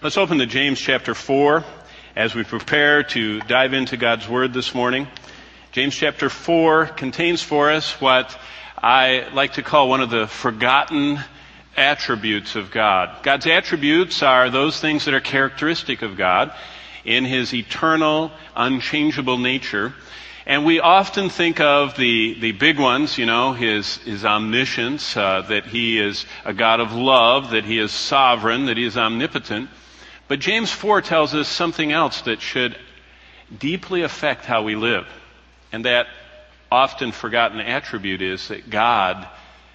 Let's open to James chapter 4 as we prepare to dive into God's Word this morning. James chapter 4 contains for us what I like to call one of the forgotten attributes of God. God's attributes are those things that are characteristic of God in His eternal, unchangeable nature. And we often think of the big ones, His omniscience, that He is a God of love, that He is sovereign, that He is omnipotent. But James 4 tells us something else that should deeply affect how we live. And that often forgotten attribute is that God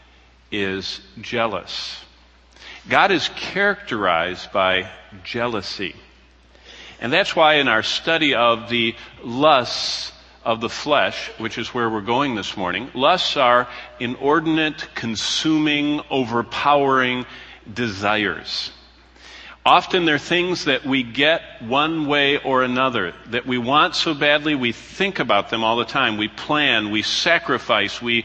is jealous. God is characterized by jealousy. And that's why in our study of the lusts of the flesh, which is where we're going this morning, lusts are inordinate, consuming, overpowering desires. Often they're things that we get one way or another, that we want so badly we think about them all the time. We plan, we sacrifice, we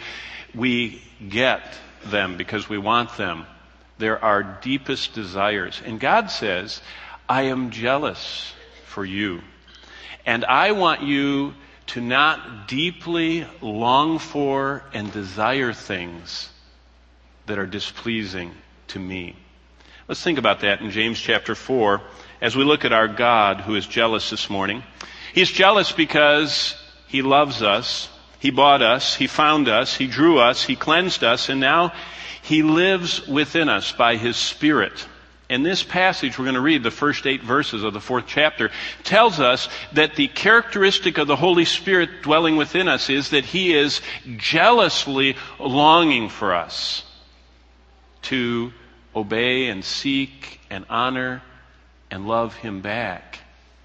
get them because we want them. They're our deepest desires. And God says, I am jealous for you. And I want you to not deeply long for and desire things that are displeasing to me. Let's think about that in James chapter 4 as we look at our God who is jealous this morning. He's jealous because He loves us. He bought us. He found us. He drew us. He cleansed us. And now He lives within us by His Spirit. And this passage we're going to read, the first 8 verses of the 4th chapter, tells us that the characteristic of the Holy Spirit dwelling within us is that He is jealously longing for us to obey and seek and honor and love Him back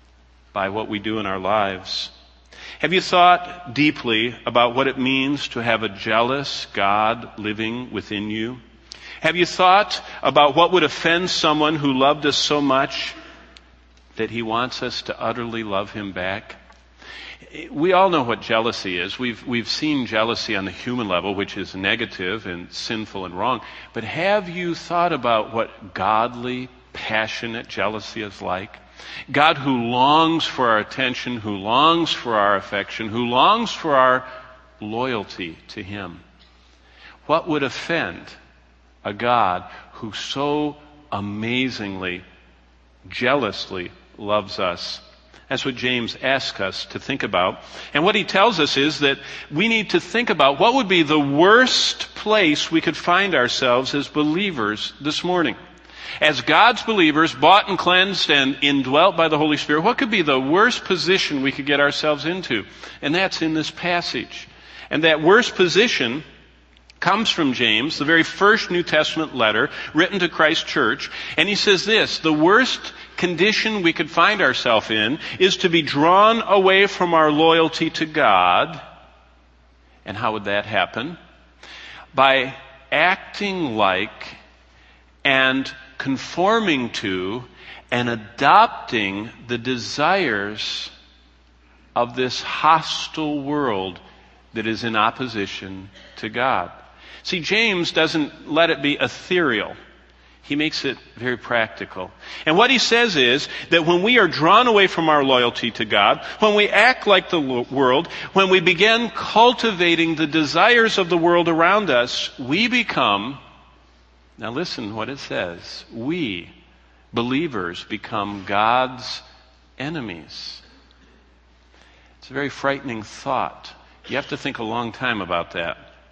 by what we do in our lives. Have you thought deeply about what it means to have a jealous God living within you? Have you thought about what would offend someone who loved us so much that He wants us to utterly love Him back? We all know what jealousy is. We've seen jealousy on the human level, which is negative and sinful and wrong. But have you thought about what godly, passionate jealousy is like? God who longs for our attention, who longs for our affection, who longs for our loyalty to Him. What would offend a God who so amazingly, jealously loves us? That's what James asks us to think about. And what he tells us is that we need to think about what would be the worst place we could find ourselves as believers this morning. As God's believers, bought and cleansed and indwelt by the Holy Spirit, what could be the worst position we could get ourselves into? And that's in this passage. And that worst position comes from James, the very first New Testament letter written to Christ's church. And he says this, the worst condition we could find ourselves in is to be drawn away from our loyalty to God. And how would that happen? By acting like and conforming to and adopting the desires of this hostile world that is in opposition to God. See, James doesn't let it be ethereal. He makes it very practical. And what he says is that when we are drawn away from our loyalty to God, when we act like the world, when we begin cultivating the desires of the world around us, we become, now listen what it says, we, believers, become God's enemies. It's a very frightening thought. You have to think a long time about that.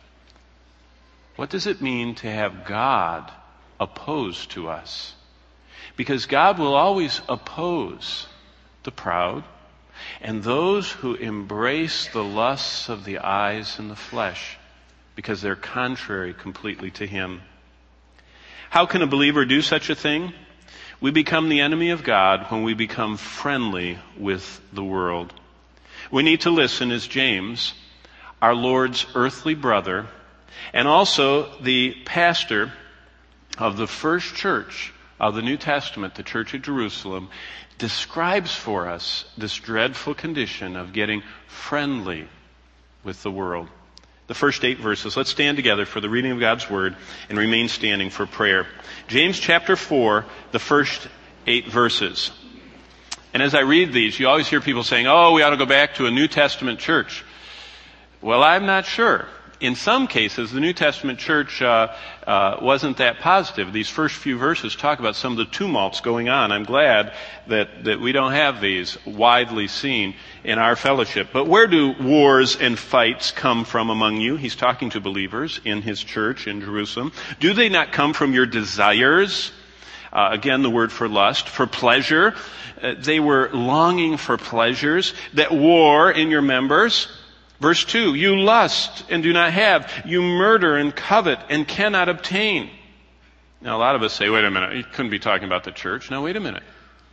What does it mean to have God opposed to us? Because God will always oppose the proud and those who embrace the lusts of the eyes and the flesh because they're contrary completely to Him. How can a believer do such a thing? We become the enemy of God when we become friendly with the world. We need to listen as James, our Lord's earthly brother, and also the pastor of the first church of the New Testament, the Church at Jerusalem, describes for us this dreadful condition of getting friendly with the world. The first 8 verses. Let's stand together for the reading of God's Word and remain standing for prayer. James chapter 4, the first 8 verses. And as I read these, you always hear people saying, oh, we ought to go back to a New Testament church. Well, I'm not sure. In some cases, the New Testament church wasn't that positive. These first few verses talk about some of the tumults going on. I'm glad that we don't have these widely seen in our fellowship. But where do wars and fights come from among you? He's talking to believers in his church in Jerusalem. Do they not come from your desires? Again, the word for lust, for pleasure. They were longing for pleasures that war in your members. Verse 2, you lust and do not have. You murder and covet and cannot obtain. Now, a lot of us say, wait a minute, he couldn't be talking about the church. No, wait a minute.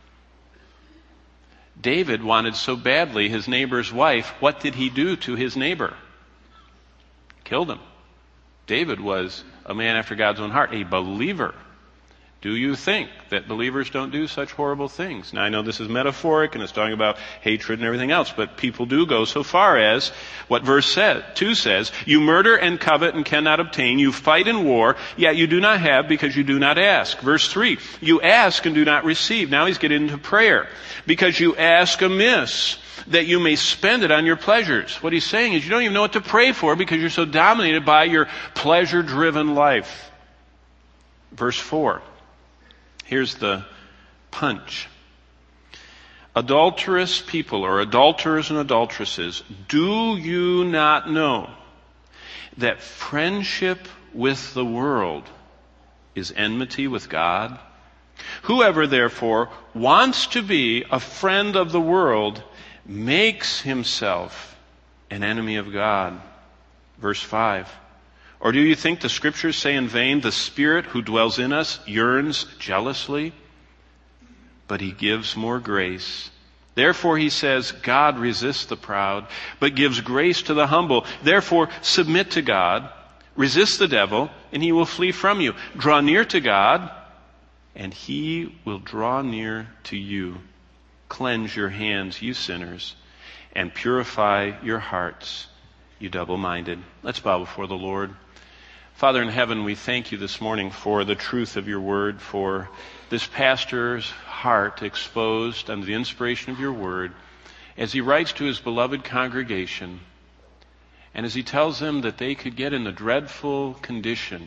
David wanted so badly his neighbor's wife. What did he do to his neighbor? Killed him. David was a man after God's own heart, a believer. Do you think that believers don't do such horrible things? Now, I know this is metaphoric and it's talking about hatred and everything else, but people do go so far as what verse 2 says, you murder and covet and cannot obtain, you fight in war, yet you do not have because you do not ask. Verse 3, you ask and do not receive. Now he's getting into prayer. Because you ask amiss, that you may spend it on your pleasures. What he's saying is you don't even know what to pray for because you're so dominated by your pleasure-driven life. Verse 4. Here's the punch. Adulterous people, or adulterers and adulteresses, do you not know that friendship with the world is enmity with God? Whoever, therefore, wants to be a friend of the world makes himself an enemy of God. Verse 5. Or do you think the Scriptures say in vain, the Spirit who dwells in us yearns jealously? But He gives more grace. Therefore He says, God resists the proud, but gives grace to the humble. Therefore submit to God, resist the devil, and he will flee from you. Draw near to God, and He will draw near to you. Cleanse your hands, you sinners, and purify your hearts, you double-minded. Let's bow before the Lord. Father in heaven, we thank you this morning for the truth of your word, for this pastor's heart exposed under the inspiration of your word as he writes to his beloved congregation and as he tells them that they could get in the dreadful condition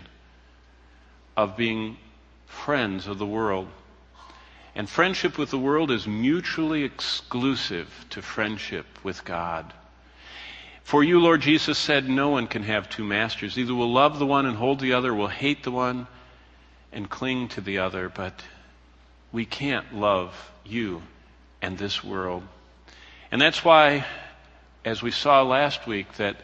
of being friends of the world. And friendship with the world is mutually exclusive to friendship with God. For you, Lord Jesus, said no one can have two masters. Either will love the one and hold the other, will hate the one and cling to the other. But we can't love you and this world. And that's why, as we saw last week, that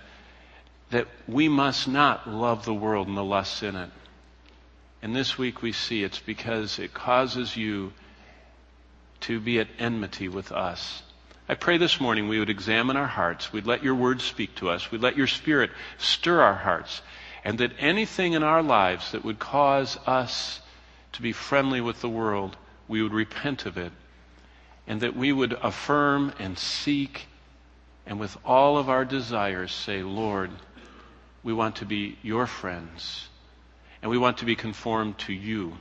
we must not love the world and the lusts in it. And this week we see it's because it causes you to be at enmity with us. I pray this morning we would examine our hearts. We'd let your word speak to us. We'd let your Spirit stir our hearts. And that anything in our lives that would cause us to be friendly with the world, we would repent of it. And that we would affirm and seek and with all of our desires say, Lord, we want to be your friends. And we want to be conformed to you.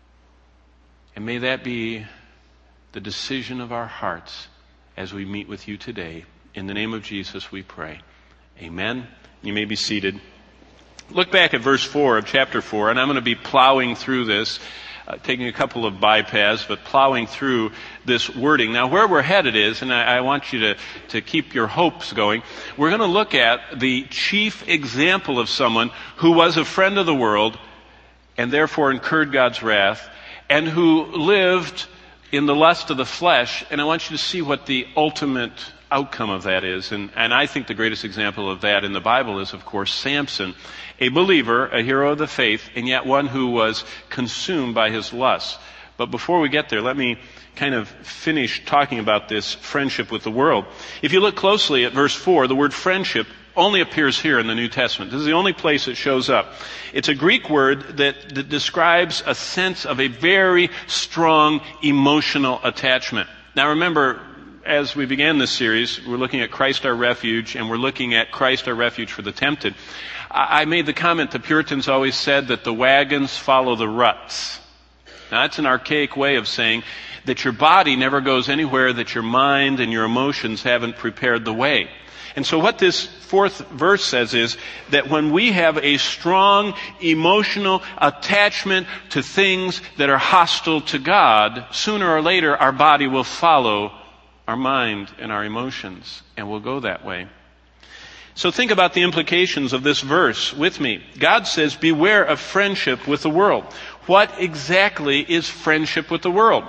And may that be the decision of our hearts as we meet with you today. In the name of Jesus we pray. Amen. You may be seated. Look back at verse 4 of chapter 4, and I'm going to be plowing through this, taking a couple of bypaths, but plowing through this wording. Now where we're headed is, and I want you to keep your hopes going, we're going to look at the chief example of someone who was a friend of the world and therefore incurred God's wrath, and who lived in the lust of the flesh, and I want you to see what the ultimate outcome of that is. And I think the greatest example of that in the Bible is, of course, Samson, a believer, a hero of the faith, and yet one who was consumed by his lusts. But before we get there, let me kind of finish talking about this friendship with the world. If you look closely at verse 4, the word friendship only appears here in the New Testament. This is the only place it shows up. It's a Greek word that describes a sense of a very strong emotional attachment. Now remember, as we began this series, we're looking at Christ our refuge, and we're looking at Christ our refuge for the tempted. I made the comment the Puritans always said that the wagons follow the ruts. Now, that's an archaic way of saying that your body never goes anywhere that your mind and your emotions haven't prepared the way. And so what this fourth verse says is that when we have a strong emotional attachment to things that are hostile to God, sooner or later our body will follow our mind and our emotions, and we'll go that way. So think about the implications of this verse with me. God says, beware of friendship with the world. What exactly is friendship with the world?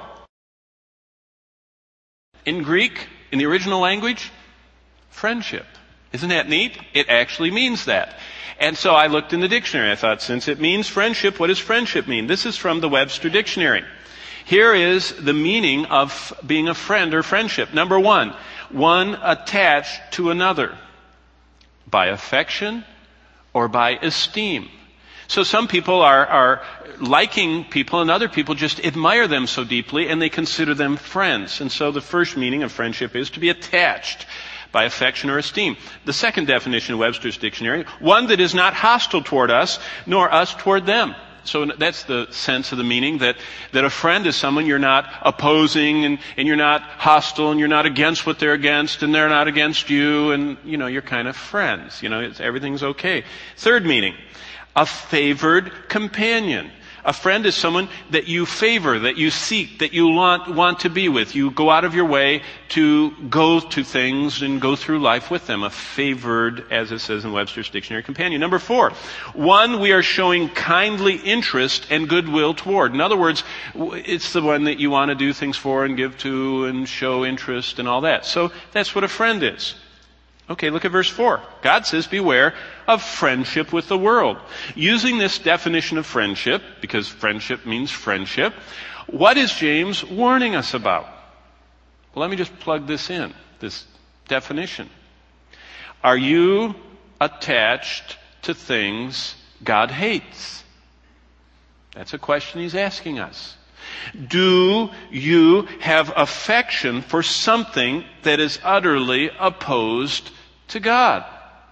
In Greek, in the original language, friendship. Isn't that neat? It actually means that. And so I looked in the dictionary. I thought, since it means friendship, what does friendship mean? This is from the Webster Dictionary. Here is the meaning of being a friend or friendship. Number one attached to another by affection or by esteem. So some people are liking people and other people just admire them so deeply and they consider them friends. And so the first meaning of friendship is to be attached by affection or esteem. The second definition of Webster's Dictionary, one that is not hostile toward us, nor us toward them. So that's the sense of the meaning, that a friend is someone you're not opposing and you're not hostile and you're not against what they're against and they're not against you and, you're kind of friends. Everything's okay. Third meaning, a favored companion. A friend is someone that you favor, that you seek, that you want to be with. You go out of your way to go to things and go through life with them. A favored, as it says in Webster's Dictionary, companion. Number four, one we are showing kindly interest and goodwill toward. In other words, it's the one that you want to do things for and give to and show interest and all that. So that's what a friend is. Okay, look at verse 4. God says, beware of friendship with the world. Using this definition of friendship, because friendship means friendship, what is James warning us about? Well, let me just plug this in, this definition. Are you attached to things God hates? That's a question he's asking us. Do you have affection for something that is utterly opposed to God?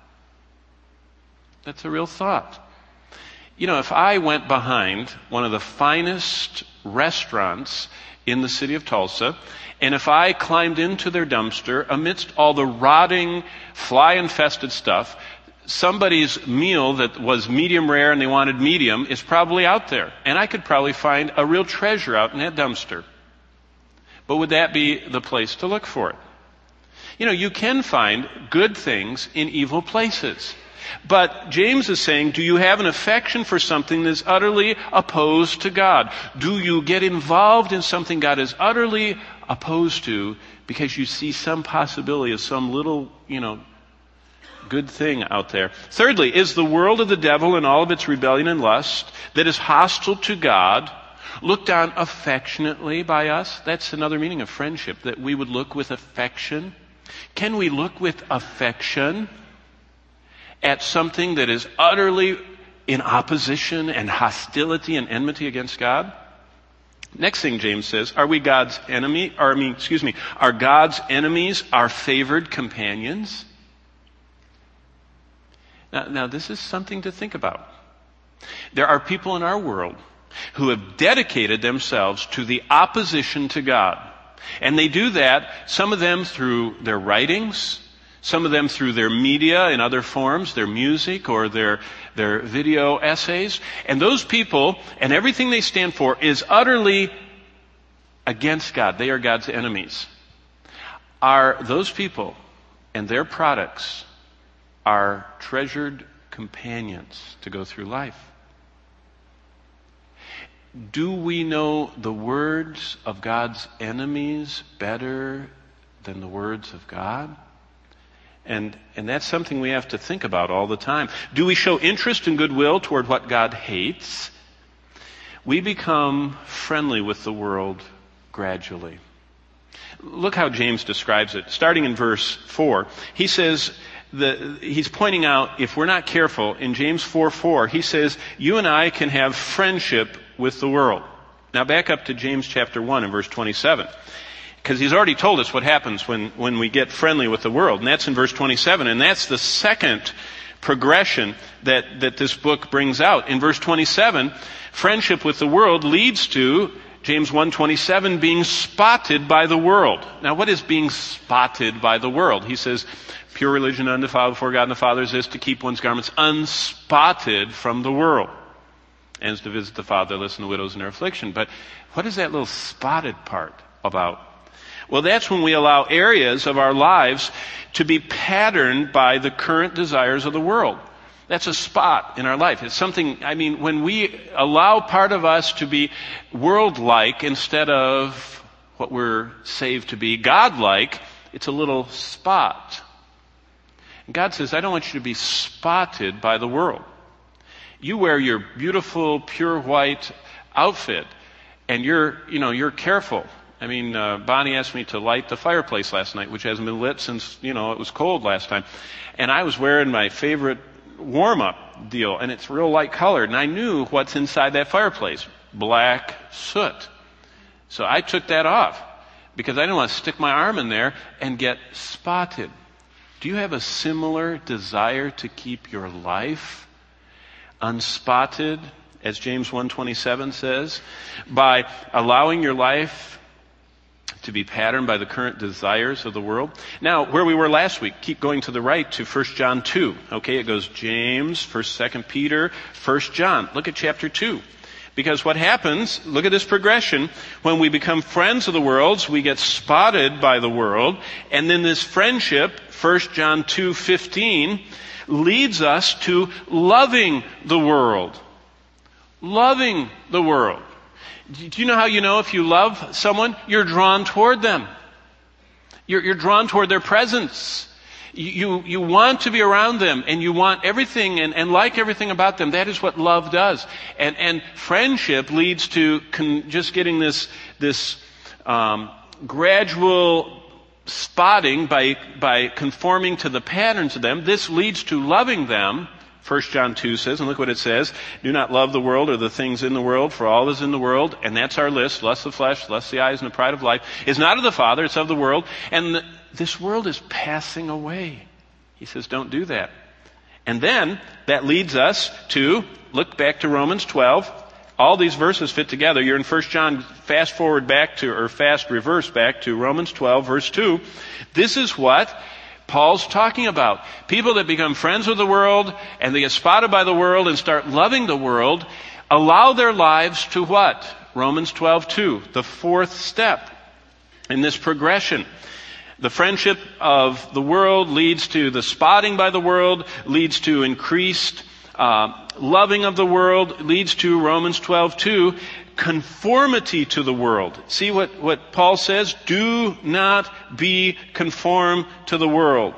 That's a real thought. If I went behind one of the finest restaurants in the city of Tulsa, and if I climbed into their dumpster amidst all the rotting, fly-infested stuff, somebody's meal that was medium rare and they wanted medium is probably out there. And I could probably find a real treasure out in that dumpster. But would that be the place to look for it? You can find good things in evil places. But James is saying, do you have an affection for something that is utterly opposed to God? Do you get involved in something God is utterly opposed to because you see some possibility of some little, good thing out there? Thirdly, is the world of the devil and all of its rebellion and lust that is hostile to God looked on affectionately by us? That's another meaning of friendship, that we would look with affection. Can we look with affection at something that is utterly in opposition and hostility and enmity against God? Next thing James says, are God's enemies our favored companions? Now this is something to think about. There are people in our world who have dedicated themselves to the opposition to God. And they do that, some of them through their writings, some of them through their media in other forms, their music or their video essays. And those people and everything they stand for is utterly against God. They are God's enemies. Are those people and their products our treasured companions to go through life? Do we know the words of God's enemies better than the words of God? And that's something we have to think about all the time. Do we show interest and goodwill toward what God hates? We become friendly with the world gradually. Look how James describes it. Starting in verse 4, he says, he's pointing out, if we're not careful, in James 4:4, he says, you and I can have friendship with the world. Now back up to James chapter 1 and verse 27. Because he's already told us what happens when we get friendly with the world. And that's in verse 27. And that's the second progression that this book brings out. In verse 27, friendship with the world leads to James 1:27 being spotted by the world. Now, what is being spotted by the world? He says, pure religion undefiled before God and the Father is this, to keep one's garments unspotted from the world, and is to visit the fatherless and the widows in their affliction. But what is that little spotted part about? Well, that's when we allow areas of our lives to be patterned by the current desires of the world. That's a spot in our life. It's something, when we allow part of us to be world-like instead of what we're saved to be, God-like, it's a little spot. And God says, I don't want you to be spotted by the world. You wear your beautiful, pure white outfit, and you're careful. Bonnie asked me to light the fireplace last night, which hasn't been lit since, it was cold last time. And I was wearing my favorite warm-up deal, and it's real light colored, and I knew what's inside that fireplace. Black soot. So I took that off because I didn't want to stick my arm in there and get spotted. Do you have a similar desire to keep your life unspotted, as James 1:27 says, by allowing your life to be patterned by the current desires of the world? Now, where we were last week, keep going to the right to 1 John 2. Okay, it goes James, 1st, 2nd Peter, 1 John. Look at chapter 2. Because what happens, look at this progression, when we become friends of the world, we get spotted by the world, and then this friendship, 1 John 2:15, leads us to loving the world. Loving the world. Do you know how you know if you love someone? You're drawn toward them. You're drawn toward their presence. You want to be around them, and you want everything and like everything about them. That is what love does. And friendship leads to just getting this gradual spotting by conforming to the patterns of them. This leads to loving them. 1 John 2 says, and look what it says, do not love the world or the things in the world, for all is in the world, and that's our list, lust of the flesh, lust of the eyes, and the pride of life, is not of the Father, it's of the world, and this world is passing away. He says, don't do that. And then, that leads us to, look back to Romans 12, all these verses fit together. You're in 1 John, fast reverse back to Romans 12, verse 2. This is what Paul's talking about. People that become friends with the world and they get spotted by the world and start loving the world allow their lives to what? Romans 12:2, the fourth step in this progression. The friendship of the world leads to the spotting by the world, leads to increased loving of the world, leads to Romans 12:2, conformity to the world. See what Paul says? Do not be conformed to the world.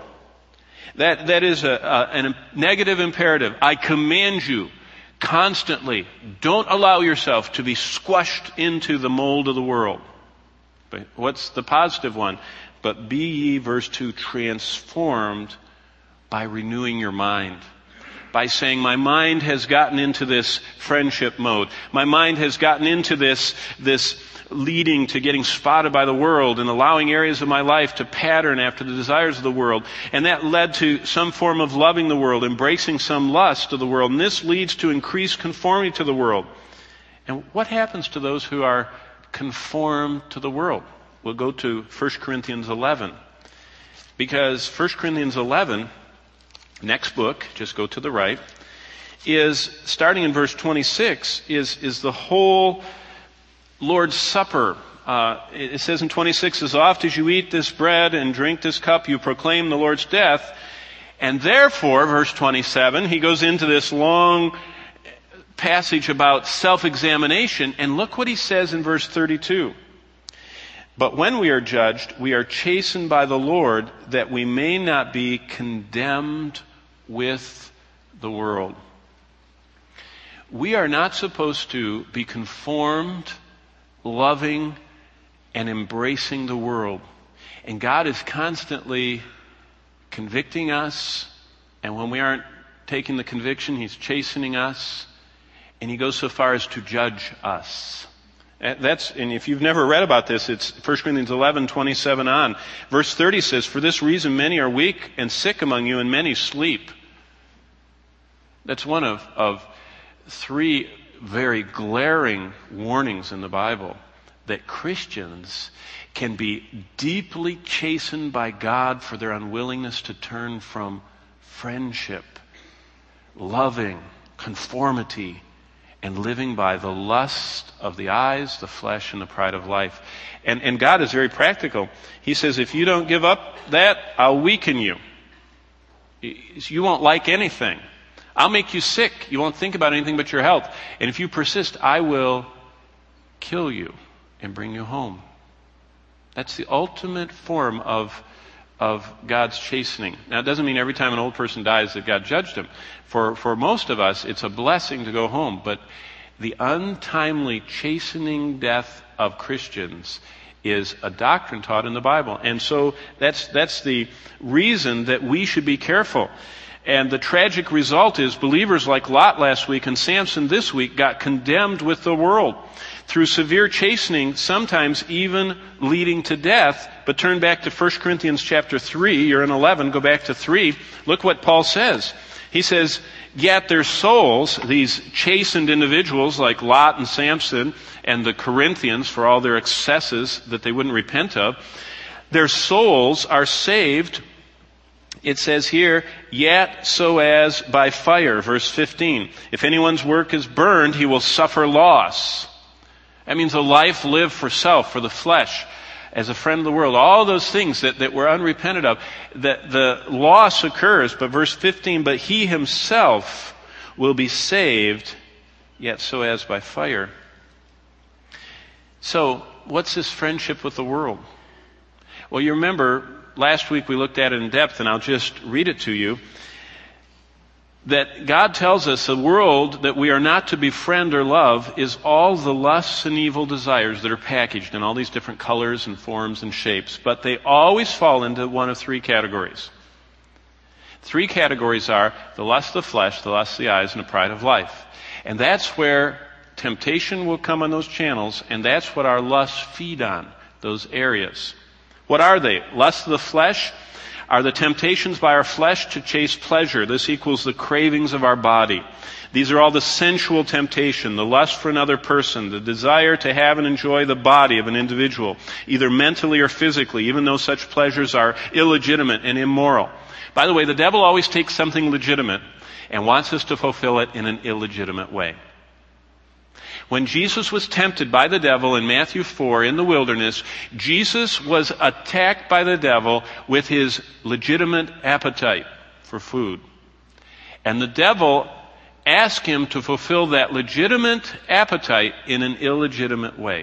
That is a negative imperative. I command you constantly, don't allow yourself to be squashed into the mold of the world. But what's the positive one? But be ye, verse 2, transformed by renewing your mind. By saying, my mind has gotten into this friendship mode. My mind has gotten into this leading to getting spotted by the world and allowing areas of my life to pattern after the desires of the world. And that led to some form of loving the world, embracing some lust of the world. And this leads to increased conformity to the world. And what happens to those who are conformed to the world? We'll go to 1 Corinthians 11. Because 1 Corinthians 11... next book, just go to the right, is, starting in verse 26, is the whole Lord's Supper. It says in 26, as oft as you eat this bread and drink this cup, you proclaim the Lord's death. And therefore, verse 27, he goes into this long passage about self-examination. And look what he says in verse 32. But when we are judged, we are chastened by the Lord, that we may not be condemned with the world. We are not supposed to be conformed, loving, and embracing the world. And God is constantly convicting us, and when we aren't taking the conviction, He's chastening us, and He goes so far as to judge us. And if you've never read about this, it's 1 Corinthians 11:27 on. Verse 30 says, for this reason many are weak and sick among you, and many sleep. That's one of three very glaring warnings in the Bible that Christians can be deeply chastened by God for their unwillingness to turn from friendship, loving, conformity, and living by the lust of the eyes, the flesh, and the pride of life. And God is very practical. He says, if you don't give up that, I'll weaken you. You won't like anything. I'll make you sick. You won't think about anything but your health. And if you persist, I will kill you and bring you home. That's the ultimate form of God's chastening. Now, it doesn't mean every time an old person dies that God judged him. For most of us, it's a blessing to go home. But the untimely chastening death of Christians is a doctrine taught in the Bible. And so that's the reason that we should be careful. And the tragic result is believers like Lot last week and Samson this week got condemned with the world through severe chastening, sometimes even leading to death. But turn back to 1 Corinthians chapter 3. You're in 11. Go back to 3. Look what Paul says. He says, yet their souls, these chastened individuals like Lot and Samson and the Corinthians for all their excesses that they wouldn't repent of, their souls are saved. It says here, yet so as by fire, verse 15. If anyone's work is burned, he will suffer loss. That means a life lived for self, for the flesh, as a friend of the world. All those things that we're unrepentant of. The loss occurs, but verse 15, but he himself will be saved, yet so as by fire. So, what's this friendship with the world? Well, you remember, last week we looked at it in depth, and I'll just read it to you, that God tells us the world that we are not to befriend or love is all the lusts and evil desires that are packaged in all these different colors and forms and shapes. But they always fall into one of three categories. Three categories are the lust of the flesh, the lust of the eyes, and the pride of life. And that's where temptation will come on those channels, and that's what our lusts feed on, those areas. What are they? Lust of the flesh are the temptations by our flesh to chase pleasure. This equals the cravings of our body. These are all the sensual temptation, the lust for another person, the desire to have and enjoy the body of an individual, either mentally or physically, even though such pleasures are illegitimate and immoral. By the way, the devil always takes something legitimate and wants us to fulfill it in an illegitimate way. When Jesus was tempted by the devil in Matthew 4 in the wilderness, Jesus was attacked by the devil with his legitimate appetite for food. And the devil asked him to fulfill that legitimate appetite in an illegitimate way.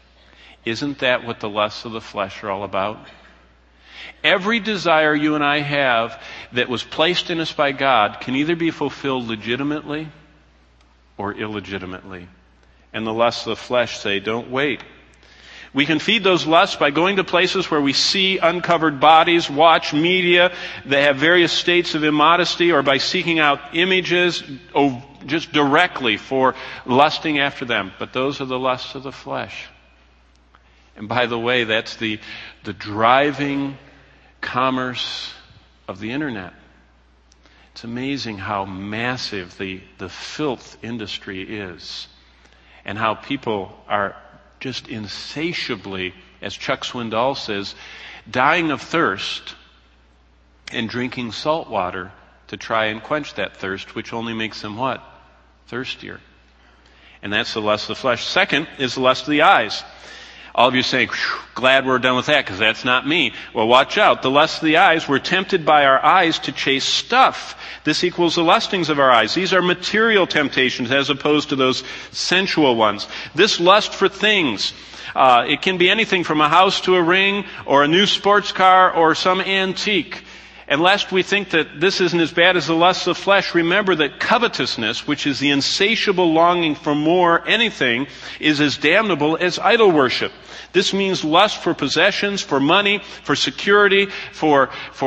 Isn't that what the lusts of the flesh are all about? Every desire you and I have that was placed in us by God can either be fulfilled legitimately or illegitimately. And the lusts of the flesh say, don't wait. We can feed those lusts by going to places where we see uncovered bodies, watch media that have various states of immodesty, or by seeking out images just directly for lusting after them. But those are the lusts of the flesh. And by the way, that's the driving commerce of the internet. It's amazing how massive the filth industry is. And how people are just insatiably, as Chuck Swindoll says, dying of thirst and drinking salt water to try and quench that thirst, which only makes them what? Thirstier. And that's the lust of the flesh. Second is the lust of the eyes. All of you saying, glad we're done with that because that's not me. Well, watch out. The lust of the eyes, we're tempted by our eyes to chase stuff. This equals the lustings of our eyes. These are material temptations as opposed to those sensual ones. This lust for things, it can be anything from a house to a ring or a new sports car or some antique. And lest we think that this isn't as bad as the lust of flesh, remember that covetousness, which is the insatiable longing for more anything, is as damnable as idol worship. This means lust for possessions, for money, for security, for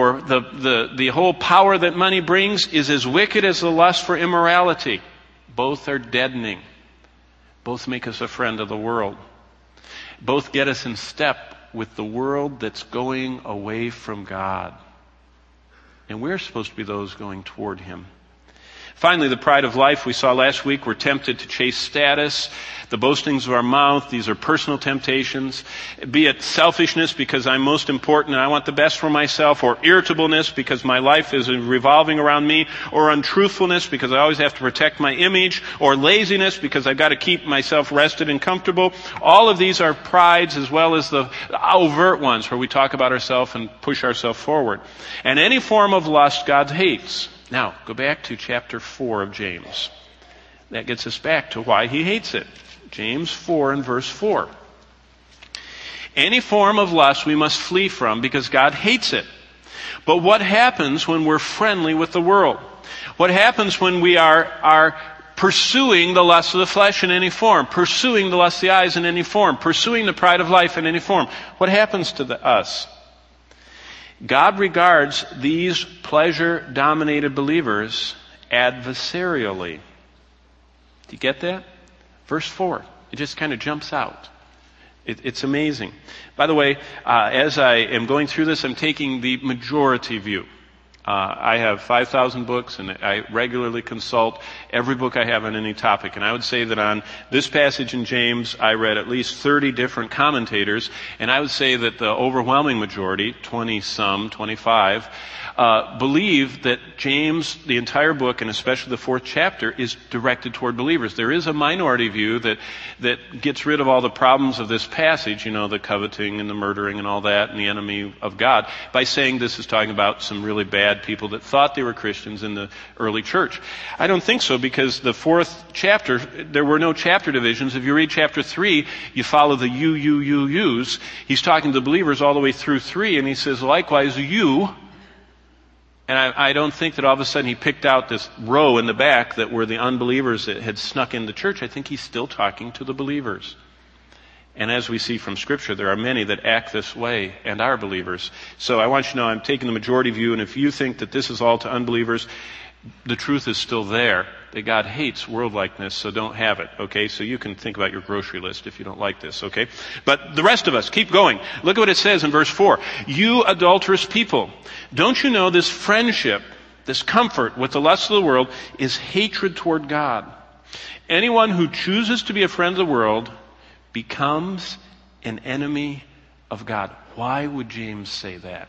the whole power that money brings is as wicked as the lust for immorality. Both are deadening. Both make us a friend of the world. Both get us in step with the world that's going away from God. And we're supposed to be those going toward Him. Finally, the pride of life we saw last week. We're tempted to chase status, the boastings of our mouth. These are personal temptations. Be it selfishness because I'm most important and I want the best for myself, or irritableness because my life is revolving around me, or untruthfulness because I always have to protect my image, or laziness because I've got to keep myself rested and comfortable. All of these are prides, as well as the overt ones where we talk about ourselves and push ourselves forward. And any form of lust God hates. Now, go back to chapter 4 of James. That gets us back to why he hates it. James 4 and verse 4. Any form of lust we must flee from because God hates it. But what happens when we're friendly with the world? What happens when we are pursuing the lust of the flesh in any form, pursuing the lust of the eyes in any form, pursuing the pride of life in any form? What happens to us? God regards these pleasure-dominated believers adversarially. Do you get that? Verse 4. It just kind of jumps out. It's amazing. By the way, as I am going through this, I'm taking the majority view. I have 5,000 books, and I regularly consult every book I have on any topic. And I would say that on this passage in James, I read at least 30 different commentators, and I would say that the overwhelming majority, 20-some, 25, believe that James, the entire book, and especially the 4th chapter, is directed toward believers. There is a minority view that gets rid of all the problems of this passage, the coveting and the murdering and all that, and the enemy of God, by saying this is talking about some really bad people that thought they were Christians in the early church. I don't think so, because the 4th chapter, there were no chapter divisions. If you read chapter 3, you follow the yous. He's talking to the believers all the way through 3, and he says, likewise, you. And I don't think that all of a sudden he picked out this row in the back that were the unbelievers that had snuck in the church. I think he's still talking to the believers. And as we see from Scripture, there are many that act this way and are believers. So I want you to know I'm taking the majority view, and if you think that this is all to unbelievers, the truth is still there, that God hates worldlikeness, so don't have it, okay? So you can think about your grocery list if you don't like this, okay? But the rest of us, keep going. Look at what it says in verse 4. You adulterous people, don't you know this friendship, this comfort with the lust of the world is hatred toward God? Anyone who chooses to be a friend of the world becomes an enemy of God. Why would James say that?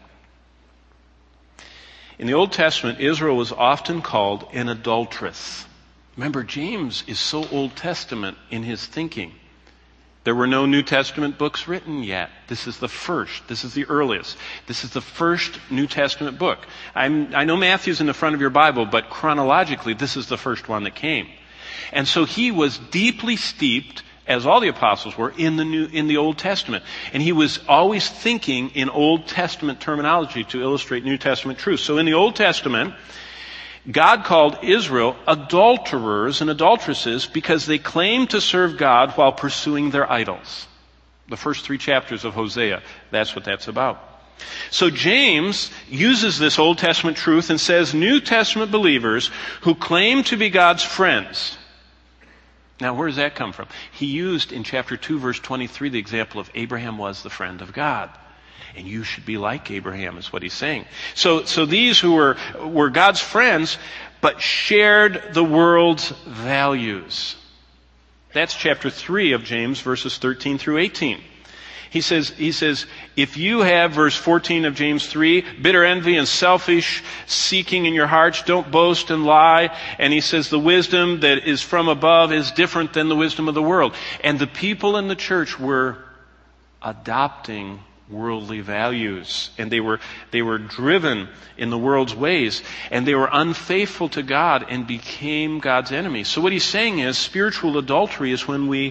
In the Old Testament, Israel was often called an adulteress. Remember, James is so Old Testament in his thinking. There were no New Testament books written yet. This is the first. This is the earliest. This is the first New Testament book. I know Matthew's in the front of your Bible, but chronologically, this is the first one that came. And so he was deeply steeped, as all the apostles were, in the Old Testament. And he was always thinking in Old Testament terminology to illustrate New Testament truth. So in the Old Testament, God called Israel adulterers and adulteresses because they claimed to serve God while pursuing their idols. The first 3 chapters of Hosea, that's what that's about. So James uses this Old Testament truth and says New Testament believers who claim to be God's friends. Now, where does that come from? He used in chapter 2, verse 23, the example of Abraham was the friend of God. And you should be like Abraham, is what he's saying. So these who were God's friends, but shared the world's values. That's chapter 3 of James, verses 13 through 18. He says, if you have, verse 14 of James 3, bitter envy and selfish seeking in your hearts, don't boast and lie. And he says the wisdom that is from above is different than the wisdom of the world. And the people in the church were adopting worldly values. And they were driven in the world's ways. And they were unfaithful to God and became God's enemies. So what he's saying is spiritual adultery is when we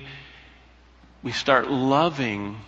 start loving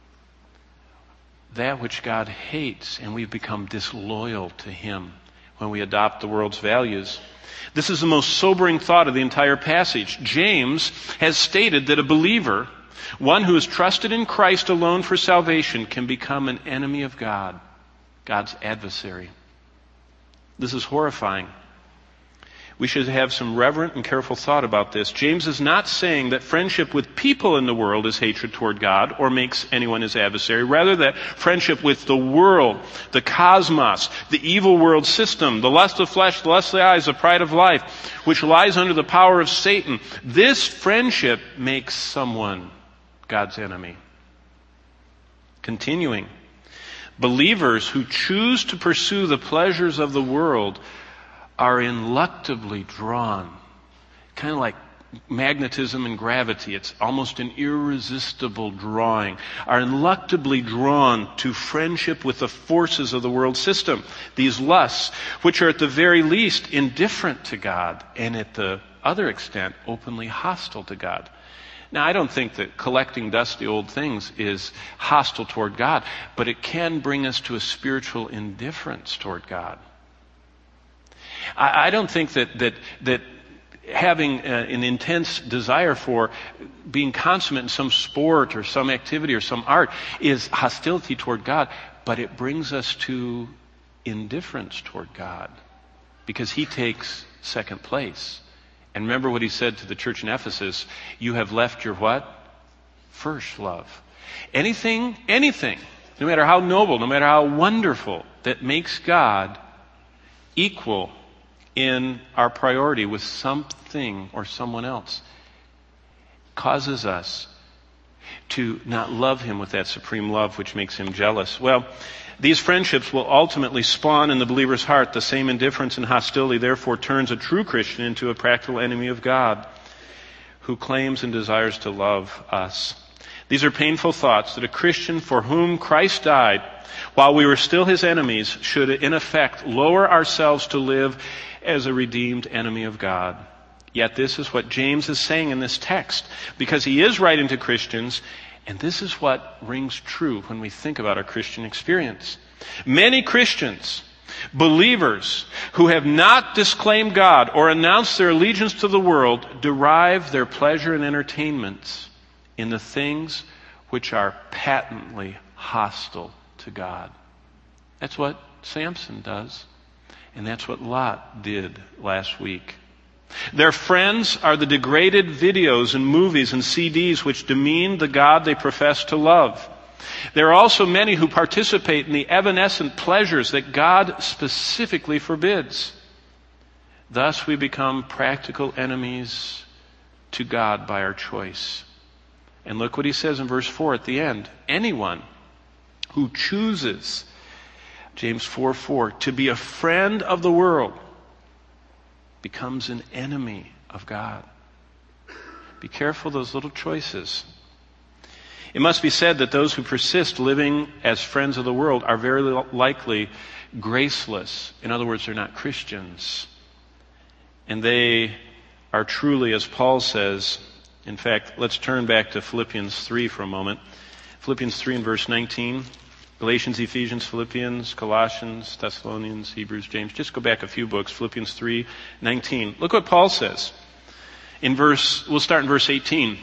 that which God hates, and we've become disloyal to Him when we adopt the world's values. This is the most sobering thought of the entire passage. James has stated that a believer, one who has trusted in Christ alone for salvation, can become an enemy of God, God's adversary. This is horrifying. We should have some reverent and careful thought about this. James is not saying that friendship with people in the world is hatred toward God or makes anyone his adversary. Rather, that friendship with the world, the cosmos, the evil world system, the lust of flesh, the lust of the eyes, the pride of life, which lies under the power of Satan, this friendship makes someone God's enemy. Continuing, believers who choose to pursue the pleasures of the world are ineluctably drawn, kind of like magnetism and gravity. It's almost an irresistible drawing, are ineluctably drawn to friendship with the forces of the world system, these lusts, which are at the very least indifferent to God and at the other extent openly hostile to God. Now, I don't think that collecting dusty old things is hostile toward God, but it can bring us to a spiritual indifference toward God. I don't think that having an intense desire for being consummate in some sport or some activity or some art is hostility toward God, but it brings us to indifference toward God because He takes second place. And remember what He said to the church in Ephesus, you have left your what? First love. Anything, no matter how noble, no matter how wonderful, that makes God equal in our priority with something or someone else causes us to not love Him with that supreme love which makes Him jealous. Well, these friendships will ultimately spawn in the believer's heart the same indifference and hostility, therefore turns a true Christian into a practical enemy of God who claims and desires to love us. These are painful thoughts that a Christian for whom Christ died while we were still His enemies should in effect lower ourselves to live as a redeemed enemy of God. Yet this is what James is saying in this text, because he is writing to Christians, and this is what rings true when we think about our Christian experience. Many Christians, believers who have not disclaimed God or announced their allegiance to the world, derive their pleasure and entertainments in the things which are patently hostile to God. That's what Samson does. And that's what Lot did last week. Their friends are the degraded videos and movies and CDs which demean the God they profess to love. There are also many who participate in the evanescent pleasures that God specifically forbids. Thus we become practical enemies to God by our choice. And look what he says in verse 4 at the end. Anyone who chooses, James 4:4, to be a friend of the world becomes an enemy of God. Be careful of those little choices. It must be said that those who persist living as friends of the world are very likely graceless. In other words, they're not Christians. And they are truly, as Paul says, in fact, let's turn back to Philippians 3 for a moment. Philippians 3 and verse 19. Galatians, Ephesians, Philippians, Colossians, Thessalonians, Hebrews, James. Just go back a few books. Philippians 3:19. Look what Paul says. We'll start in verse 18.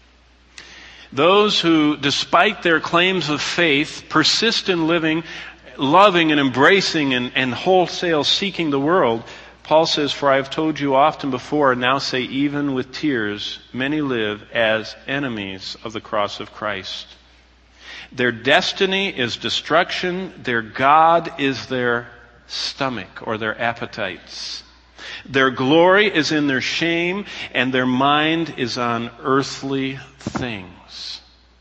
Those who, despite their claims of faith, persist in living, loving and embracing and wholesale seeking the world, Paul says, for I have told you often before, and now say even with tears, many live as enemies of the cross of Christ. Their destiny is destruction. Their God is their stomach or their appetites. Their glory is in their shame, and their mind is on earthly things.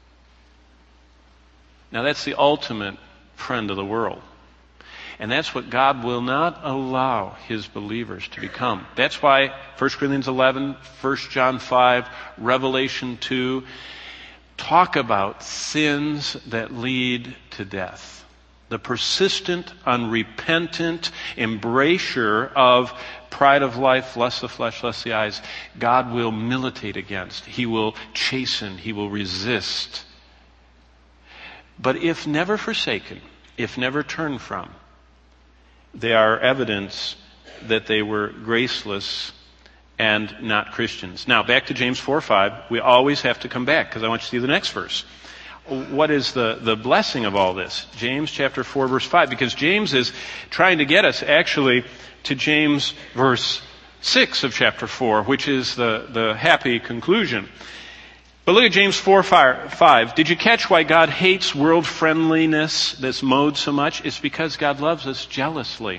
Now that's the ultimate friend of the world. And that's what God will not allow His believers to become. That's why 1 Corinthians 11, 1 John 5, Revelation 2, talk about sins that lead to death. The persistent, unrepentant embrasure of pride of life, lust of flesh, lust of the eyes, God will militate against. He will chasten. He will resist. But if never forsaken, if never turned from, they are evidence that they were graceless and not Christians. Now, back to James 4:5. We always have to come back because I want you to see the next verse. What is the blessing of all this? James chapter 4, verse 5. Because James is trying to get us actually to James verse 6 of chapter 4, which is the happy conclusion. But look at James 4:5. Did you catch why God hates world friendliness, this mode, so much? It's because God loves us jealously.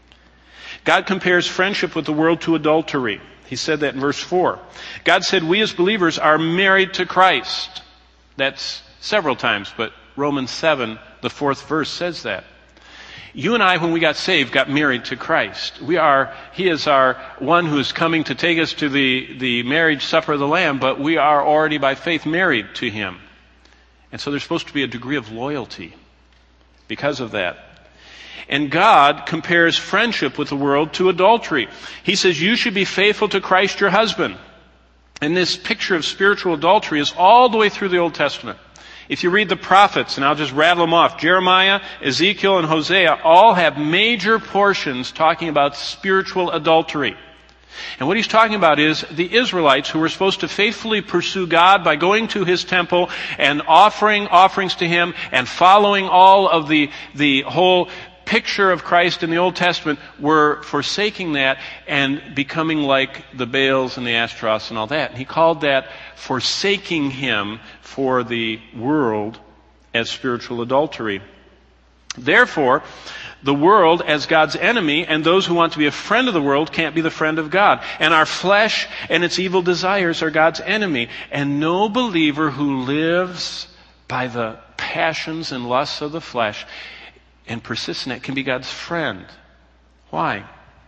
God compares friendship with the world to adultery. He said that in verse 4. God said we as believers are married to Christ. That's several times, but Romans 7, the 4th verse, says that. You and I, when we got saved, got married to Christ. He is our one who is coming to take us to the marriage supper of the Lamb, but we are already by faith married to Him. And so there's supposed to be a degree of loyalty because of that. And God compares friendship with the world to adultery. He says you should be faithful to Christ your husband. And this picture of spiritual adultery is all the way through the Old Testament. If you read the prophets, and I'll just rattle them off, Jeremiah, Ezekiel, and Hosea all have major portions talking about spiritual adultery. And what he's talking about is the Israelites who were supposed to faithfully pursue God by going to His temple and offering offerings to Him and following all of the whole picture of Christ in the Old Testament, were forsaking that and becoming like the Baals and the Ashtaroths and all that. And he called that forsaking Him for the world as spiritual adultery. Therefore, the world as God's enemy and those who want to be a friend of the world can't be the friend of God. And our flesh and its evil desires are God's enemy. And no believer who lives by the passions and lusts of the flesh and persists in it can be God's friend. Why?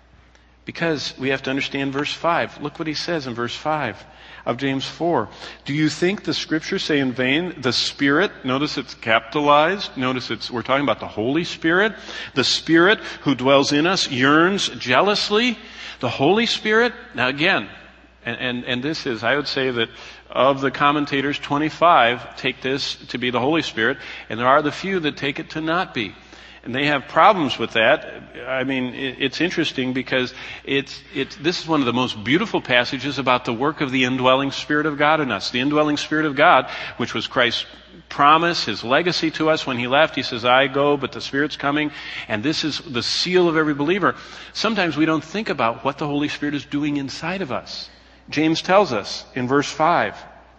Because we have to understand verse 5. Look what he says in verse 5 of James 4. Do you think the Scriptures say in vain, the Spirit, notice it's capitalized, we're talking about the Holy Spirit, the Spirit who dwells in us yearns jealously, the Holy Spirit? Now again, and this is, I would say that of the commentators, 25 take this to be the Holy Spirit, and there are the few that take it to not be. And they have problems with that. I mean, it's interesting because this is one of the most beautiful passages about the work of the indwelling Spirit of God in us. The indwelling Spirit of God, which was Christ's promise, His legacy to us when He left. He says, I go, but the Spirit's coming. And this is the seal of every believer. Sometimes we don't think about what the Holy Spirit is doing inside of us. James tells us in verse 5.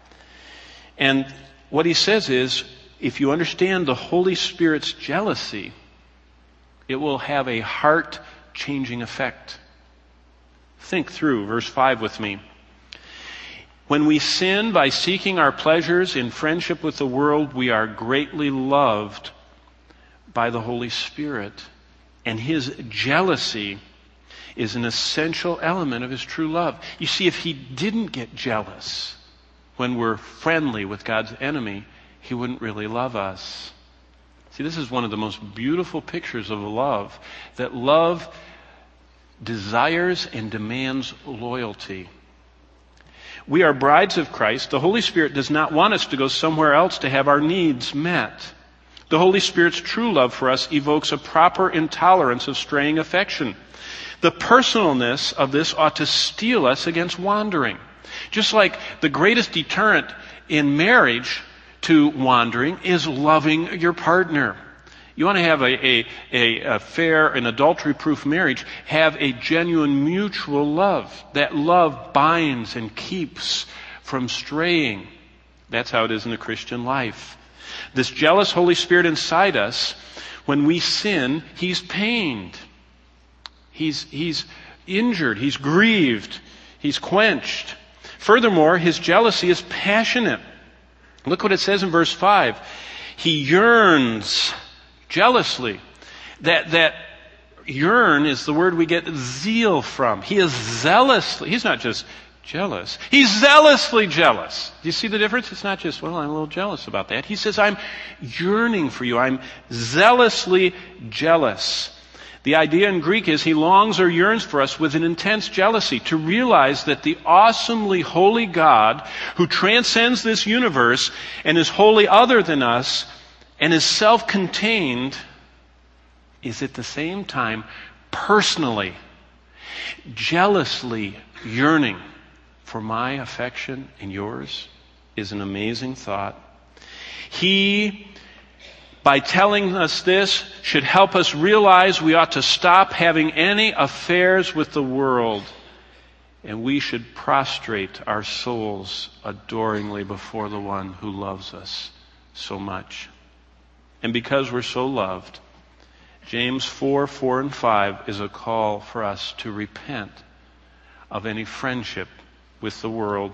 And what he says is, if you understand the Holy Spirit's jealousy, it will have a heart-changing effect. Think through verse 5 with me. When we sin by seeking our pleasures in friendship with the world, we are greatly loved by the Holy Spirit. And His jealousy is an essential element of His true love. You see, if He didn't get jealous when we're friendly with God's enemy, He wouldn't really love us. See, this is one of the most beautiful pictures of love, that love desires and demands loyalty. We are brides of Christ. The Holy Spirit does not want us to go somewhere else to have our needs met. The Holy Spirit's true love for us evokes a proper intolerance of straying affection. The personalness of this ought to steel us against wandering. Just like the greatest deterrent in marriage to wandering is loving your partner. You want to have a fair and adultery-proof marriage, have a genuine mutual love. That love binds and keeps from straying. That's how it is in the Christian life. This jealous Holy Spirit inside us, when we sin, He's pained. He's injured. He's grieved. He's quenched. Furthermore, His jealousy is passionate. Look what it says in verse 5. He yearns jealously. That yearn is the word we get zeal from. He is zealously, He's not just jealous. He's zealously jealous. Do you see the difference? It's not just, well, I'm a little jealous about that. He says, I'm yearning for you. I'm zealously jealous. The idea in Greek is He longs or yearns for us with an intense jealousy, to realize that the awesomely holy God who transcends this universe and is wholly other than us and is self-contained is at the same time personally, jealously yearning for my affection and yours is an amazing thought. He, by telling us this, should help us realize we ought to stop having any affairs with the world And we should prostrate our souls adoringly before the one who loves us so much. And because we're so loved, James 4 and 5 is a call for us to repent of any friendship with the world.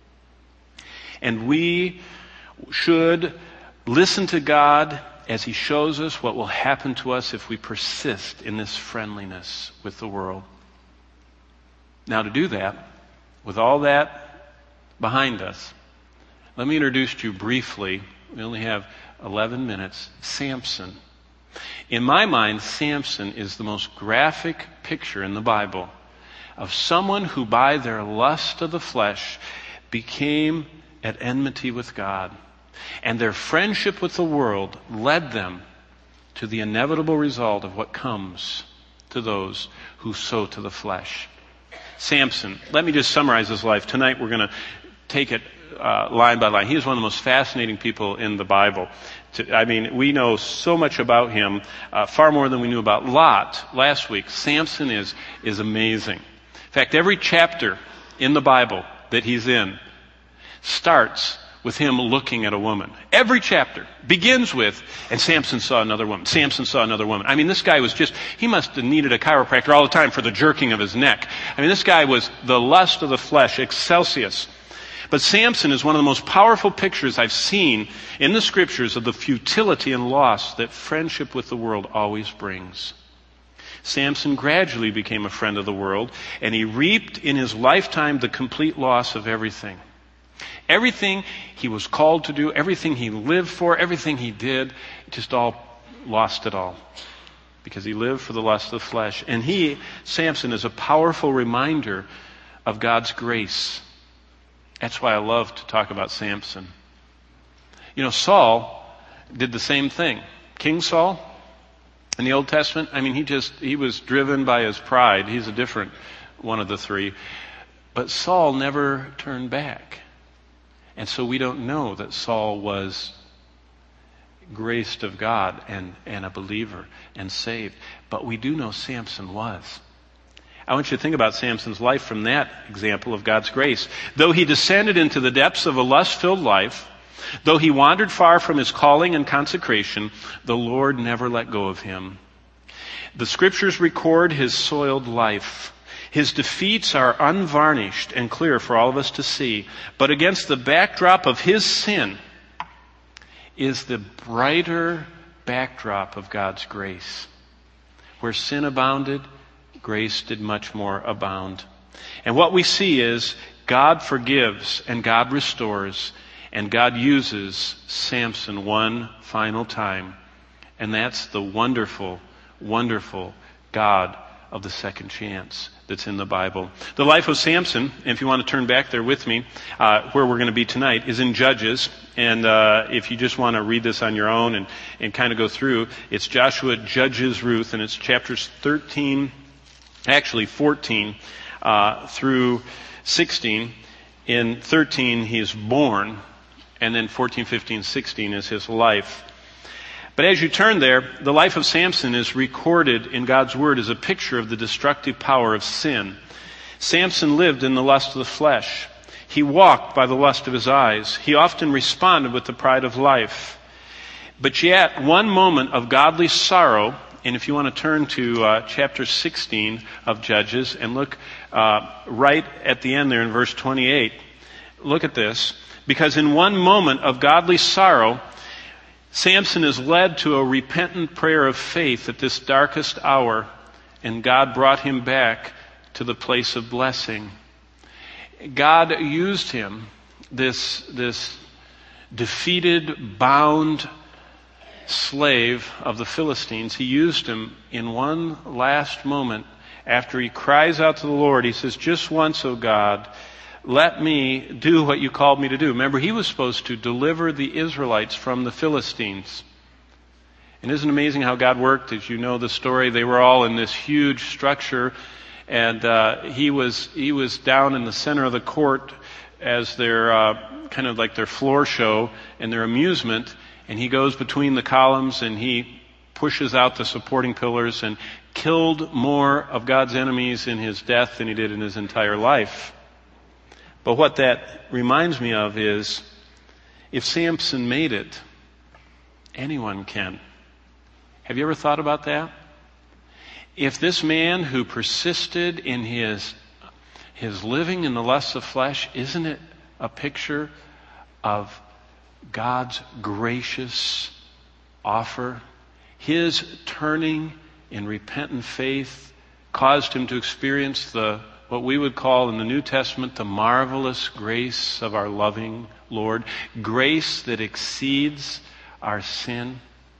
And we should listen to God as He shows us what will happen to us if we persist in this friendliness with the world. Now, to do that, with all that behind us, let me introduce to you briefly, we only have 11 minutes, Samson. In my mind, Samson is the most graphic picture in the Bible of someone who by their lust of the flesh became at enmity with God. And their friendship with the world led them to the inevitable result of what comes to those who sow to the flesh. Samson, let me just summarize his life. Tonight we're going to take it line by line. He is one of the most fascinating people in the Bible. We know so much about him, far more than we knew about Lot last week. Samson is amazing. In fact, every chapter in the Bible that he's in starts with him looking at a woman. Every chapter begins with, and Samson saw another woman. Samson saw another woman. This guy was he must have needed a chiropractor all the time for the jerking of his neck. This guy was the lust of the flesh, excelsius. But Samson is one of the most powerful pictures I've seen in the scriptures of the futility and loss that friendship with the world always brings. Samson gradually became a friend of the world, and he reaped in his lifetime the complete loss of everything. Everything he was called to do, everything he lived for, everything he did, just all lost it all. Because he lived for the lust of the flesh. And Samson, is a powerful reminder of God's grace. That's why I love to talk about Samson. Saul did the same thing. King Saul, in the Old Testament, he was driven by his pride. He's a different one of the three. But Saul never turned back. And so we don't know that Saul was graced of God and a believer and saved. But we do know Samson was. I want you to think about Samson's life from that example of God's grace. Though he descended into the depths of a lust-filled life, though he wandered far from his calling and consecration, the Lord never let go of him. The scriptures record his soiled life. His defeats are unvarnished and clear for all of us to see. But against the backdrop of his sin is the brighter backdrop of God's grace. Where sin abounded, grace did much more abound. And what we see is God forgives and God restores, and God uses Samson one final time. And that's the wonderful, wonderful God of the second chance that's in the Bible. The life of Samson, if you want to turn back there with me, where we're going to be tonight, is in Judges. And if you just want to read this on your own and kind of go through, it's Joshua, Judges, Ruth, and it's chapters 14 through 16. In 13, he is born, and then 14, 15, 16 is his life. But as you turn there, the life of Samson is recorded in God's Word as a picture of the destructive power of sin. Samson lived in the lust of the flesh. He walked by the lust of his eyes. He often responded with the pride of life. But yet, one moment of godly sorrow, and if you want to turn to chapter 16 of Judges and look right at the end there in verse 28, look at this. Because in one moment of godly sorrow, Samson is led to a repentant prayer of faith at this darkest hour, and God brought him back to the place of blessing. God used him, this defeated, bound slave of the Philistines. He used him in one last moment after he cries out to the Lord. He says, "Just once, O God, let me do what you called me to do." Remember, he was supposed to deliver the Israelites from the Philistines. And isn't it amazing how God worked? As you know the story, they were all in this huge structure, and he was down in the center of the court as their kind of like their floor show and their amusement. And he goes between the columns and he pushes out the supporting pillars and killed more of God's enemies in his death than he did in his entire life. But what that reminds me of is, if Samson made it, anyone can. Have you ever thought about that? If this man who persisted in his living in the lusts of flesh, isn't it a picture of God's gracious offer? His turning in repentant faith caused him to experience what we would call in the New Testament the marvelous grace of our loving Lord. Grace that exceeds our sin.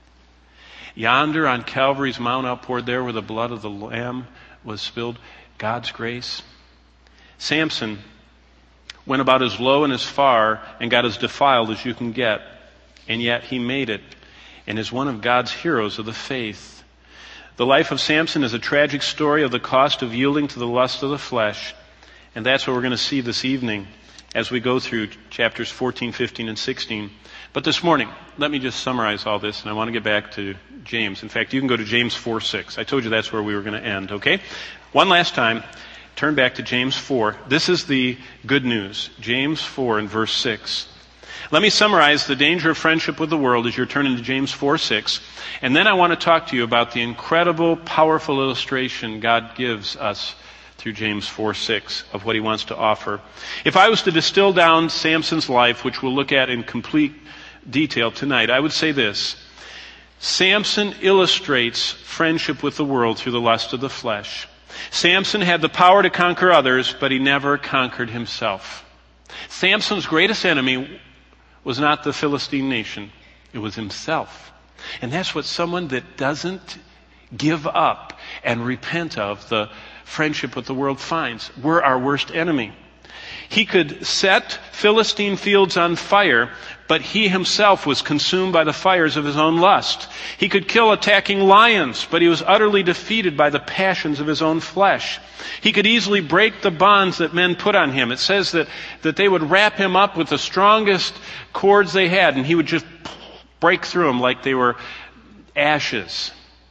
Yonder on Calvary's Mount outpoured there where the blood of the Lamb was spilled, God's grace. Samson went about as low and as far and got as defiled as you can get, and yet he made it and is one of God's heroes of the faith. The life of Samson is a tragic story of the cost of yielding to the lust of the flesh, and that's what we're going to see this evening as we go through chapters 14, 15, and 16. But this morning, let me just summarize all this, and I want to get back to James. In fact, you can go to James 4:6. I told you that's where we were going to end, okay? One last time, turn back to James 4. This is the good news. James 4 and verse 6. Let me summarize the danger of friendship with the world as you're turning to James 4:6. And then I want to talk to you about the incredible, powerful illustration God gives us through James 4:6 of what he wants to offer. If I was to distill down Samson's life, which we'll look at in complete detail tonight, I would say this. Samson illustrates friendship with the world through the lust of the flesh. Samson had the power to conquer others, but he never conquered himself. Samson's greatest enemy was not the Philistine nation. It was himself. And that's what someone that doesn't give up and repent of the friendship with the world finds. We're our worst enemy. He could set Philistine fields on fire, but he himself was consumed by the fires of his own lust. He could kill attacking lions, but he was utterly defeated by the passions of his own flesh. He could easily break the bonds that men put on him. It says that they would wrap him up with the strongest cords they had, and he would just break through them like they were ashes.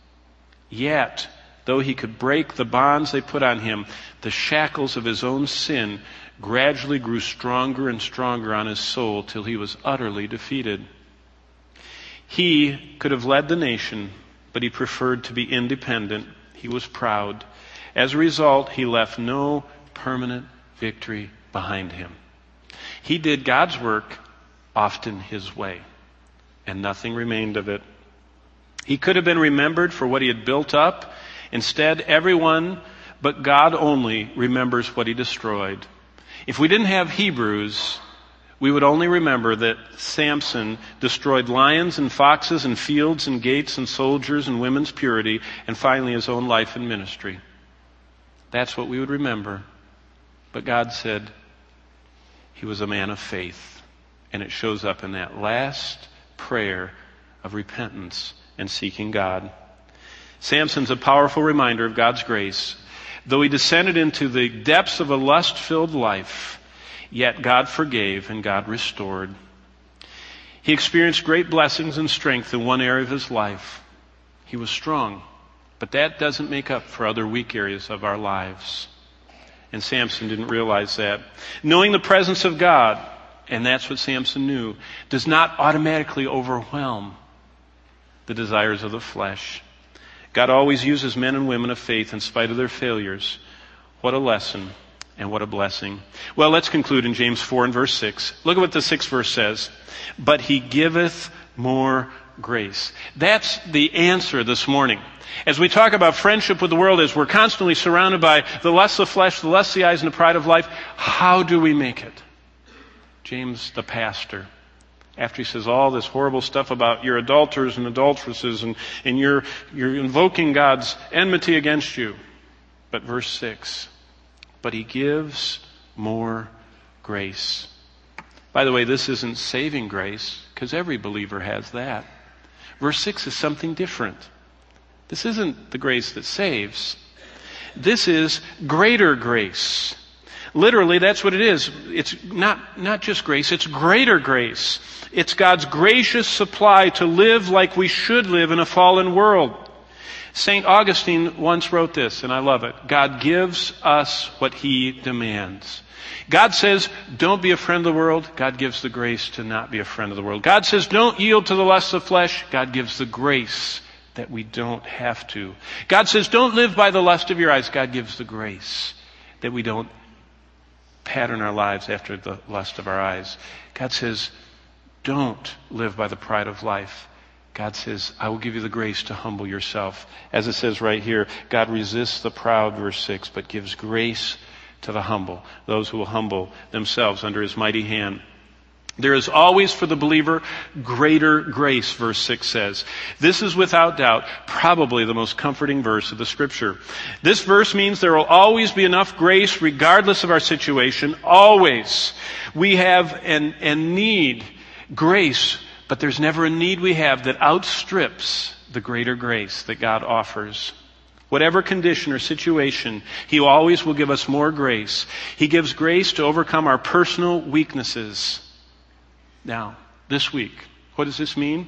Yet, though he could break the bonds they put on him, the shackles of his own sin gradually grew stronger and stronger on his soul till he was utterly defeated. He could have led the nation, but he preferred to be independent. He was proud. As a result, he left no permanent victory behind him. He did God's work often his way, and nothing remained of it. He could have been remembered for what he had built up. Instead, everyone but God only remembers what he destroyed. If we didn't have Hebrews, we would only remember that Samson destroyed lions and foxes and fields and gates and soldiers and women's purity and finally his own life and ministry. That's what we would remember. But God said he was a man of faith, and it shows up in that last prayer of repentance and seeking God. Samson's a powerful reminder of God's grace. Though he descended into the depths of a lust-filled life, yet God forgave and God restored. He experienced great blessings and strength in one area of his life. He was strong, but that doesn't make up for other weak areas of our lives. And Samson didn't realize that. Knowing the presence of God, and that's what Samson knew, does not automatically overwhelm the desires of the flesh. God always uses men and women of faith in spite of their failures. What a lesson and what a blessing. Well, let's conclude in James 4 and verse 6. Look at what the 6th verse says. But he giveth more grace. That's the answer this morning. As we talk about friendship with the world, as we're constantly surrounded by the lust of flesh, the lust of the eyes, and the pride of life, how do we make it? James, the pastor, after he says all this horrible stuff about you're adulterers and adulteresses and you're invoking God's enmity against you. But verse 6, but he gives more grace. By the way, this isn't saving grace, because every believer has that. Verse 6 is something different. This isn't the grace that saves. This is greater grace. Literally, that's what it is. It's not just grace, it's greater grace. It's God's gracious supply to live like we should live in a fallen world. St. Augustine once wrote this, and I love it. God gives us what He demands. God says, don't be a friend of the world. God gives the grace to not be a friend of the world. God says, don't yield to the lusts of flesh. God gives the grace that we don't have to. God says, don't live by the lust of your eyes. God gives the grace that we don't pattern our lives after the lust of our eyes. God says, don't live by the pride of life. God says, I will give you the grace to humble yourself. As it says right here, God resists the proud, verse 6, but gives grace to the humble, those who will humble themselves under His mighty hand. There is always for the believer greater grace, verse 6 says. This is without doubt probably the most comforting verse of the Scripture. This verse means there will always be enough grace regardless of our situation. Always. We have and need grace, but there's never a need we have that outstrips the greater grace that God offers. Whatever condition or situation, He always will give us more grace. He gives grace to overcome our personal weaknesses. Now, this week, what does this mean?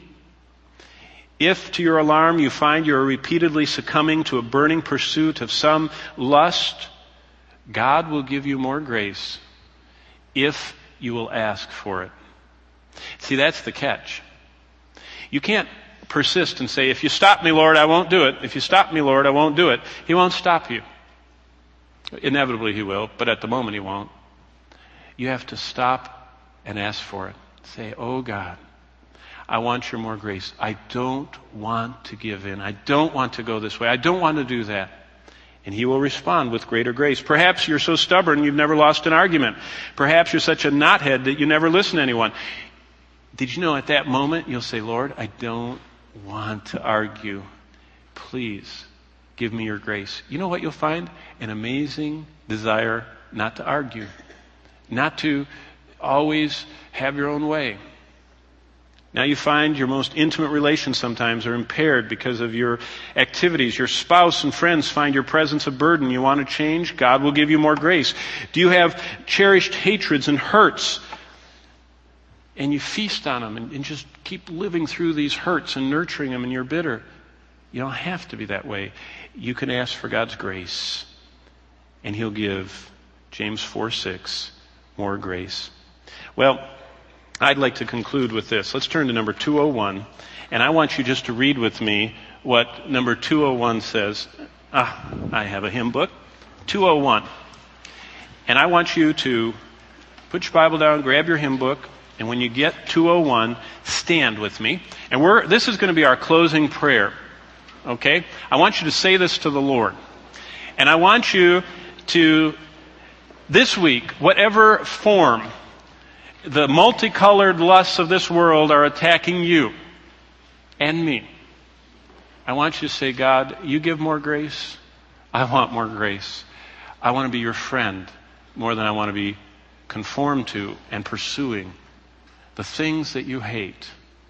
If, to your alarm, you find you are repeatedly succumbing to a burning pursuit of some lust, God will give you more grace if you will ask for it. See, that's the catch. You can't persist and say, if you stop me, Lord, I won't do it. If you stop me, Lord, I won't do it. He won't stop you. Inevitably He will, but at the moment He won't. You have to stop and ask for it. Say, oh God, I want your more grace. I don't want to give in. I don't want to go this way. I don't want to do that. And He will respond with greater grace. Perhaps you're so stubborn you've never lost an argument. Perhaps you're such a knothead that you never listen to anyone. Did you know at that moment you'll say, Lord, I don't want to argue. Please give me your grace. You know what you'll find? An amazing desire not to argue. Not to always have your own way. Now you find your most intimate relations sometimes are impaired because of your activities. Your spouse and friends find your presence a burden. You want to change? God will give you more grace. Do you have cherished hatreds and hurts? And you feast on them and just keep living through these hurts and nurturing them and you're bitter. You don't have to be that way. You can ask for God's grace and He'll give, James 4:6, more grace. Well, I'd like to conclude with this. Let's turn to number 201. And I want you just to read with me what number 201 says. I have a hymn book. 201. And I want you to put your Bible down, grab your hymn book, and when you get 201, stand with me. And this is going to be our closing prayer. Okay? I want you to say this to the Lord. And I want you to, this week, whatever form the multicolored lusts of this world are attacking you and me, I want you to say, God, you give more grace. I want more grace. I want to be your friend more than I want to be conformed to and pursuing the things that you hate.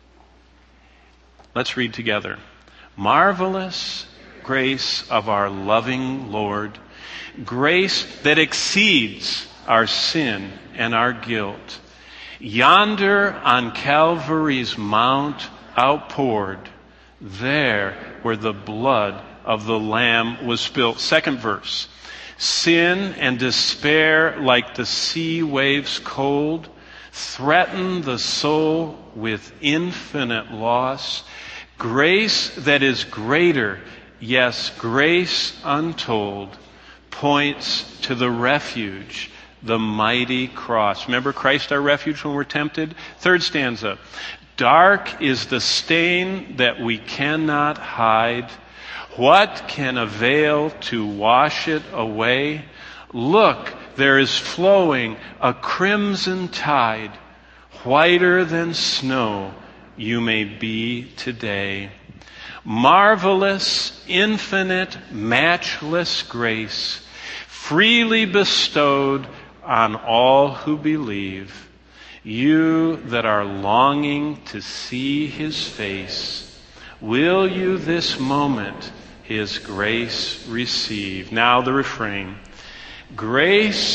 Let's read together. Marvelous grace of our loving Lord, grace that exceeds our sin and our guilt, yonder on Calvary's mount outpoured, there where the blood of the Lamb was spilt. Second verse. Sin and despair like the sea waves cold threaten the soul with infinite loss. Grace that is greater, yes, grace untold, points to the refuge, the mighty cross. Remember Christ our refuge when we're tempted? Third stanza. Dark is the stain that we cannot hide. What can avail to wash it away? Look, there is flowing a crimson tide. Whiter than snow you may be today. Marvelous, infinite, matchless grace, freely bestowed on all who believe. You that are longing to see His face, will you this moment His grace receive? Now the refrain. Grace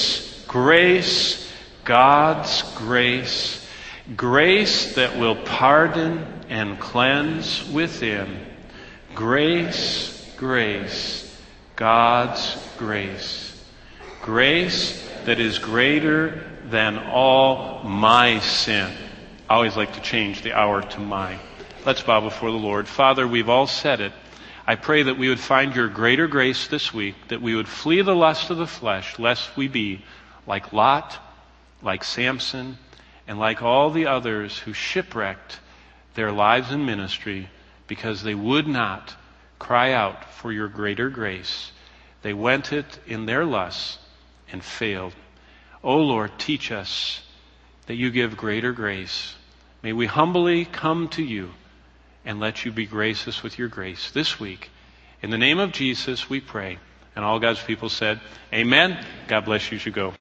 Grace, God's grace. Grace that will pardon and cleanse within. Grace, grace, God's grace. Grace that is greater than all my sin. I always like to change the our to my. Let's bow before the Lord. Father, we've all said it. I pray that we would find your greater grace this week, that we would flee the lust of the flesh, lest we be like Lot, like Samson, and like all the others who shipwrecked their lives in ministry because they would not cry out for your greater grace. They went it in their lusts and failed. Oh Lord, teach us that you give greater grace. May we humbly come to you and let you be gracious with your grace this week. In the name of Jesus we pray. And all God's people said, Amen. God bless you. You should go.